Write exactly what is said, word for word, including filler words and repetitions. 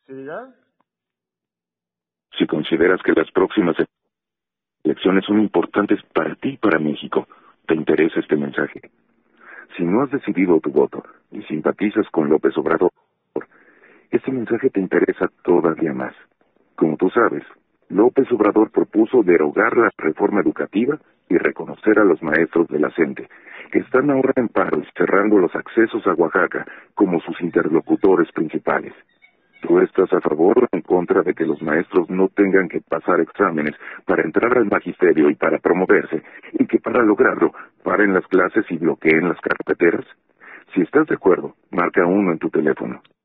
¿Sí diga? Si consideras que las próximas elecciones son importantes para ti y para México, ¿te interesa este mensaje? Si no has decidido tu voto y simpatizas con López Obrador, este mensaje te interesa todavía más. Como tú sabes, López Obrador propuso derogar la reforma educativa y reconocer a los maestros de la CENTE, que están ahora en paro y cerrando los accesos a Oaxaca como sus interlocutores principales. ¿Tú estás a favor o en contra de que los maestros no tengan que pasar exámenes para entrar al magisterio y para promoverse, y que para lograrlo paren las clases y bloqueen las carreteras? Si estás de acuerdo, marca uno en tu teléfono.